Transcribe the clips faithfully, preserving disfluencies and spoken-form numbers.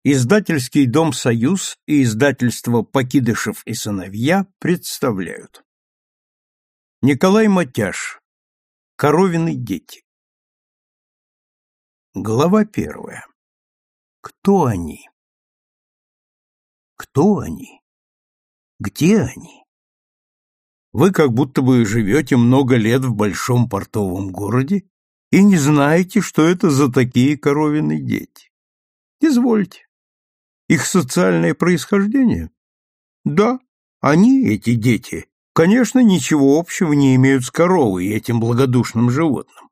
Издательский дом «Союз» и издательство «Покидышев и сыновья» представляют. Николай Матяш. Коровины дети. Глава первая. Кто они? Кто они? Где они? Вы как будто бы живете много лет в большом портовом городе и не знаете, что это за такие коровины дети. Извольте. Их социальное происхождение? Да, они, эти дети, конечно, ничего общего не имеют с коровой и этим благодушным животным.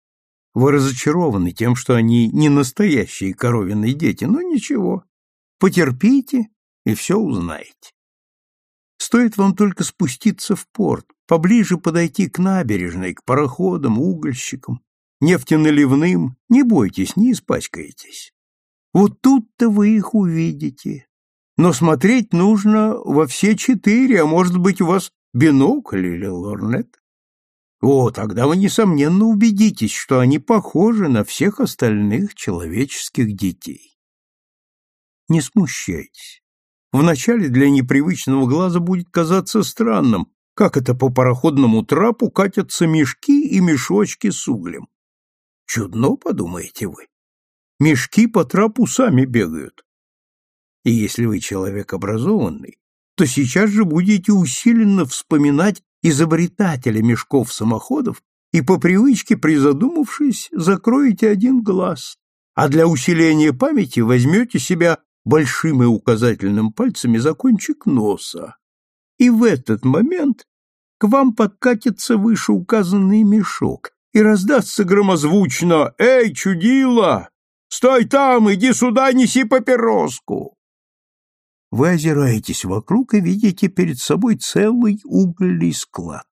Вы разочарованы тем, что они не настоящие коровины дети, но ничего, потерпите и все узнаете. Стоит вам только спуститься в порт, поближе подойти к набережной, к пароходам, угольщикам, нефтеналивным, не бойтесь, не испачкаетесь. Вот тут-то вы их увидите. Но смотреть нужно во все четыре, а может быть, у вас бинокль или лорнет. О, тогда вы, несомненно, убедитесь, что они похожи на всех остальных человеческих детей. Не смущайтесь. Вначале для непривычного глаза будет казаться странным, как это по пароходному трапу катятся мешки и мешочки с углем. Чудно, подумаете вы. Мешки по трапу сами бегают. И если вы человек образованный, то сейчас же будете усиленно вспоминать изобретателя мешков-самоходов и по привычке, призадумавшись, закроете один глаз, а для усиления памяти возьмете себя большим и указательным пальцами за кончик носа. И в этот момент к вам подкатится вышеуказанный мешок и раздастся громозвучно: «Эй, чудило! Стой там, иди сюда, неси папироску!» Вы озираетесь вокруг и видите перед собой целый угольный склад.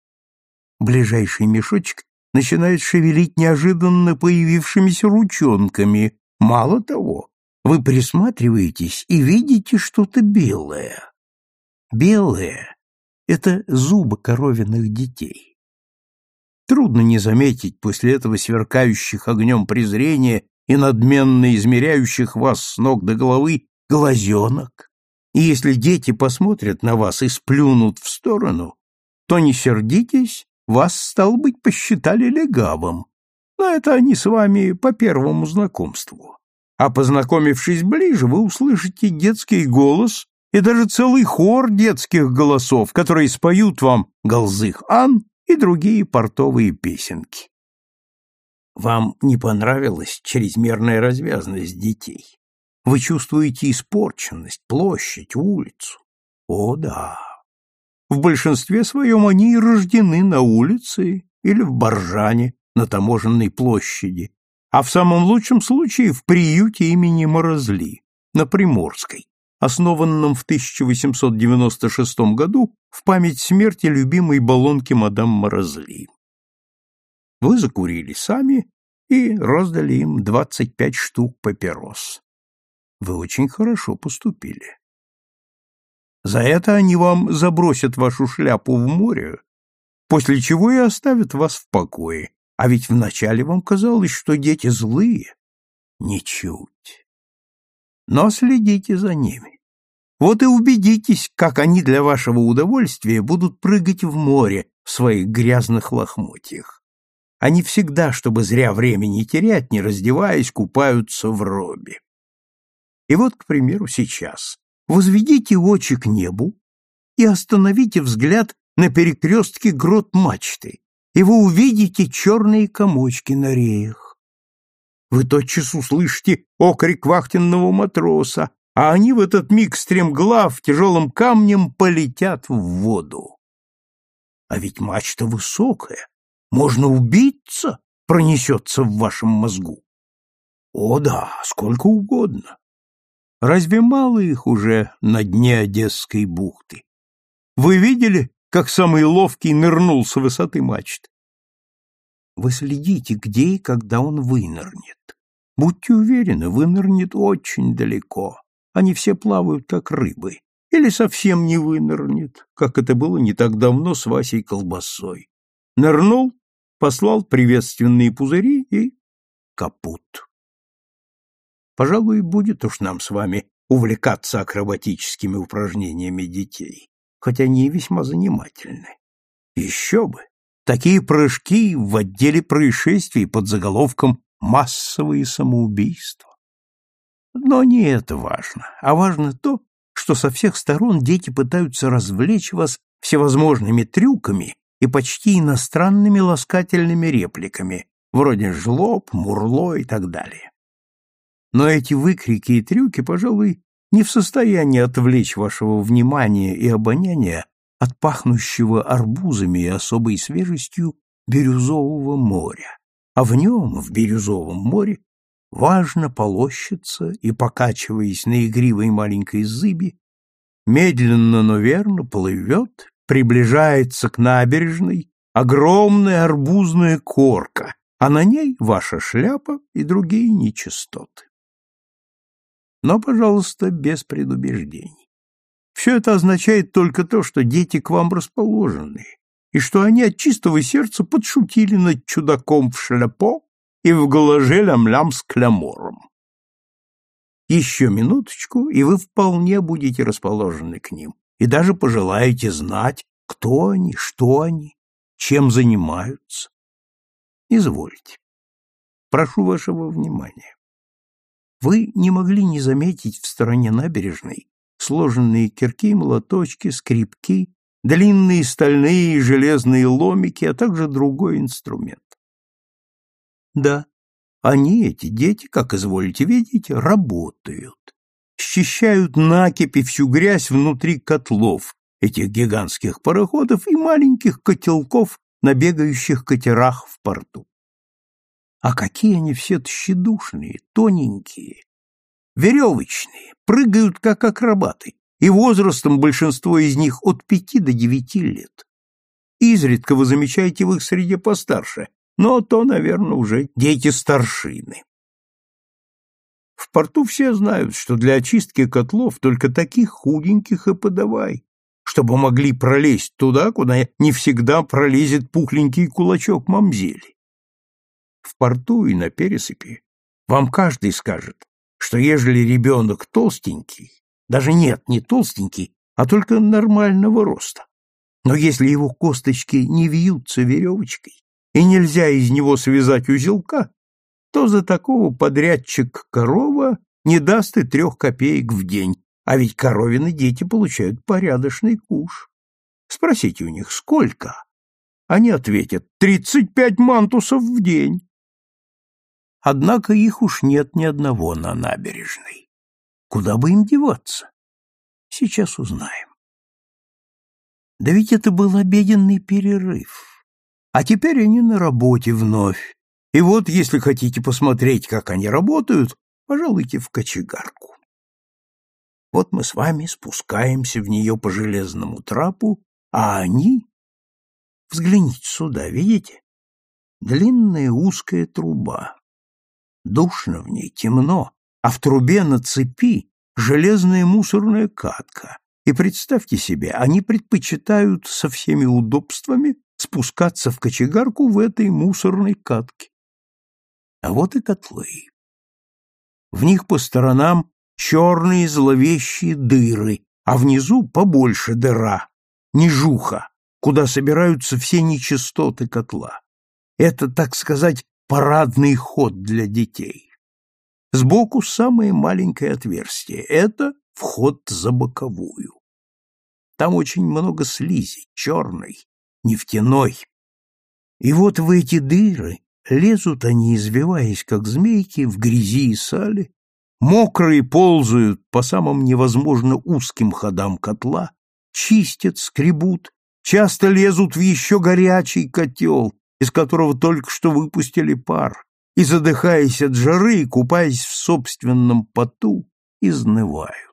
Ближайший мешочек начинает шевелить неожиданно появившимися ручонками. Мало того, вы присматриваетесь и видите что-то белое. Белое — это зубы коровиных детей. Трудно не заметить после этого сверкающих огнем презрения и надменно измеряющих вас с ног до головы глазенок. И если дети посмотрят на вас и сплюнут в сторону, то не сердитесь, вас, стало быть, посчитали легавым. Но это они с вами по первому знакомству. А познакомившись ближе, вы услышите детский голос и даже целый хор детских голосов, которые споют вам «Галзых-ан» и другие портовые песенки. Вам не понравилась чрезмерная развязность детей? Вы чувствуете испорченность, площадь, улицу? О, да. В большинстве своем они и рождены на улице или в Боржане, на Таможенной площади, а в самом лучшем случае в приюте имени Морозли, на Приморской, основанном в тысяча восемьсот девяносто шестом году в память смерти любимой баллонки мадам Морозли. Вы закурили сами и раздали им двадцать пять штук папирос. Вы очень хорошо поступили. За это они вам забросят вашу шляпу в море, после чего и оставят вас в покое. А ведь вначале вам казалось, что дети злые. Ничуть. Но следите за ними. Вот и убедитесь, как они для вашего удовольствия будут прыгать в море в своих грязных лохмотьях. Они всегда, чтобы зря времени терять, не раздеваясь, купаются в робе. И вот, к примеру, сейчас возведите очи к небу и остановите взгляд на перекрестке грот мачты, и вы увидите черные комочки на реях. Вы тотчас услышите окрик вахтенного матроса, а они в этот миг стремглав тяжелым камнем полетят в воду. А ведь мачта высокая, можно убиться, пронесется в вашем мозгу. О да, сколько угодно. Разве мало их уже на дне Одесской бухты? Вы видели, как самый ловкий нырнул с высоты мачты? Вы следите, где и когда он вынырнет. Будьте уверены, вынырнет очень далеко. Они все плавают, как рыбы. Или совсем не вынырнет, как это было не так давно с Васей Колбасой. Нырнул, послал приветственные пузыри и капут. Пожалуй, будет уж нам с вами увлекаться акробатическими упражнениями детей, хоть они и весьма занимательны. Еще бы! Такие прыжки в отделе происшествий под заголовком «Массовые самоубийства». Но не это важно, а важно то, что со всех сторон дети пытаются развлечь вас всевозможными трюками и почти иностранными ласкательными репликами, вроде «жлоб», «мурло» и так далее. Но эти выкрики и трюки, пожалуй, не в состоянии отвлечь вашего внимания и обоняния от пахнущего арбузами и особой свежестью бирюзового моря, а в нем, в бирюзовом море, важно полощется и, покачиваясь на игривой маленькой зыби, медленно, но верно плывет, приближается к набережной огромная арбузная корка, а на ней ваша шляпа и другие нечистоты. Но, пожалуйста, без предубеждений. Все это означает только то, что дети к вам расположены, и что они от чистого сердца подшутили над чудаком в шляпо и в галаже лям-лям с клямором. Еще минуточку, и вы вполне будете расположены к ним, и даже пожелаете знать, кто они, что они, чем занимаются. Извольте. Прошу вашего внимания. Вы не могли не заметить в стороне набережной сложенные кирки, молоточки, скрипки, длинные стальные и железные ломики, а также другой инструмент. Да, они, эти дети, как изволите видеть, работают, счищают накипи всю грязь внутри котлов, этих гигантских пароходов и маленьких котелков на бегающих катерах в порту. А какие они все тщедушные, тоненькие, веревочные, прыгают как акробаты, и возрастом большинство из них от пяти до девяти лет. Изредка вы замечаете в их среде постарше, но то, наверное, уже дети старшины. В порту все знают, что для очистки котлов только таких худеньких и подавай, чтобы могли пролезть туда, куда не всегда пролезет пухленький кулачок мамзели. В порту и на пересыпи вам каждый скажет, что ежели ребенок толстенький, даже нет, не толстенький, а только нормального роста, но если его косточки не вьются веревочкой и нельзя из него связать узелка, то за такого подрядчик корова не даст и трех копеек в день, а ведь коровины дети получают порядочный куш. Спросите у них, сколько? Они ответят, тридцать пять мантусов в день. Однако их уж нет ни одного на набережной. Куда бы им деваться? Сейчас узнаем. Да ведь это был обеденный перерыв. А теперь они на работе вновь. И вот, если хотите посмотреть, как они работают, пожалуйте в кочегарку. Вот мы с вами спускаемся в нее по железному трапу, а они... Взгляните сюда, видите? Длинная узкая труба. Душно в ней, темно, а в трубе на цепи железная мусорная катка. И представьте себе, они предпочитают со всеми удобствами спускаться в кочегарку в этой мусорной катке. А вот и котлы. В них по сторонам черные зловещие дыры, а внизу побольше дыра, нижуха, куда собираются все нечистоты котла. Это, так сказать, парадный ход для детей. Сбоку самое маленькое отверстие — это вход за боковую. Там очень много слизи, черной, нефтяной. И вот в эти дыры лезут они, извиваясь, как змейки, в грязи и сале, мокрые ползают по самым невозможно узким ходам котла, чистят, скребут, часто лезут в еще горячий котел, из которого только что выпустили пар, и, задыхаясь от жары и купаясь в собственном поту, изнывают.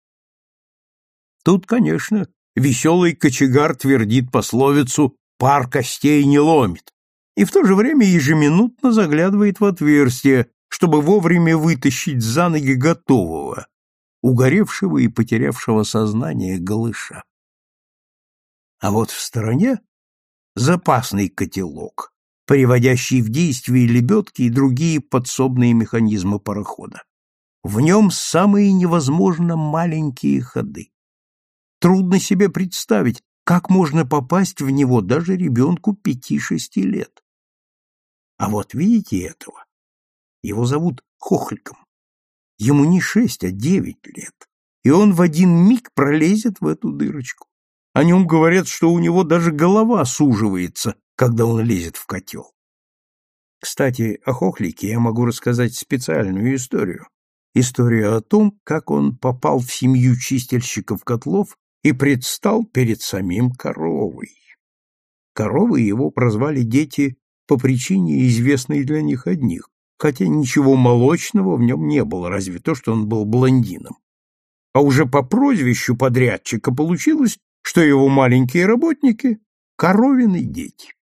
Тут, конечно, веселый кочегар твердит пословицу «пар костей не ломит», и в то же время ежеминутно заглядывает в отверстие, чтобы вовремя вытащить за ноги готового, угоревшего и потерявшего сознание голыша. А вот в стороне запасный котелок, приводящий в действие лебедки и другие подсобные механизмы парохода. В нем самые невозможно маленькие ходы. Трудно себе представить, как можно попасть в него даже ребенку пяти-шести лет. А вот видите этого? Его зовут Хохликом. Ему не шесть, а девять лет. И он в один миг пролезет в эту дырочку. О нем говорят, что у него даже голова суживается, когда он лезет в котел. Кстати, о Хохлике я могу рассказать специальную историю. Историю о том, как он попал в семью чистильщиков котлов и предстал перед самим коровой. Коровой его прозвали дети по причине, известной для них одних, хотя ничего молочного в нем не было, разве то, что он был блондином. А уже по прозвищу подрядчика получилось, что его маленькие работники — коровины дети.